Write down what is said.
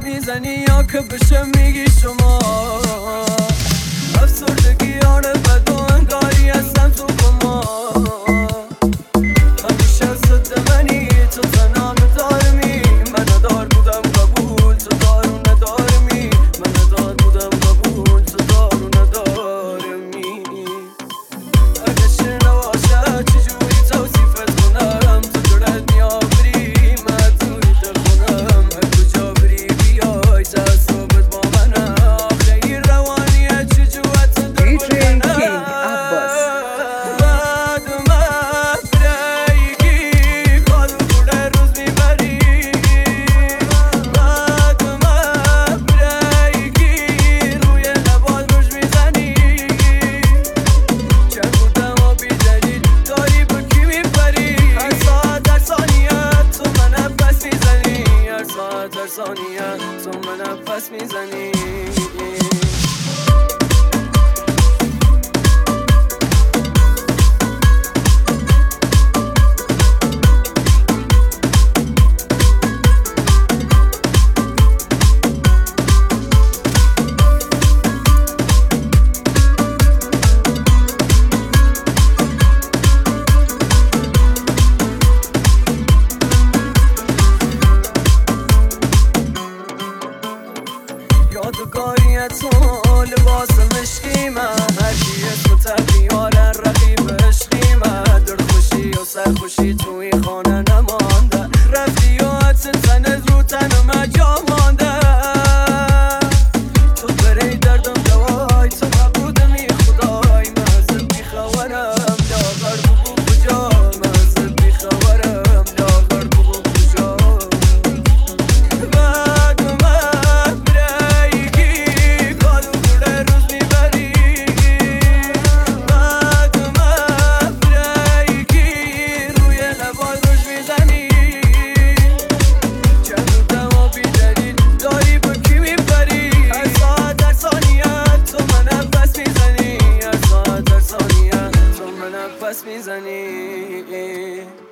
میزنی یا که بشه میگی شما افسردگی آره بد و انگاری هستم تو با همیشه ضد منی تو تنها ندارمی من ندار بودم قبول تو دارو ندارمی من ندار بودم قبول تو دارو ندارمی اگه شیر نباشه چجوری توصیفت کنم تو جورت میابری من توی دل خونم کجا بری بیای تعصبت با منم خیلی روانیه چجوت دل بکنم تو من نفس میزنی یادگاری تو لباس مشکی من هرکی اسم تبیارن رقیب عشقی من درد خوشی و سرخوشی توی خانه نمانده رفتی و حدس تنت رو تن من جا مانده تو بری دردم دوای تو نبودمی خدای من ازت بیخبرم لاغر بگو کجا من ازت بیخبرم لاغر بگو کجا پس میزنی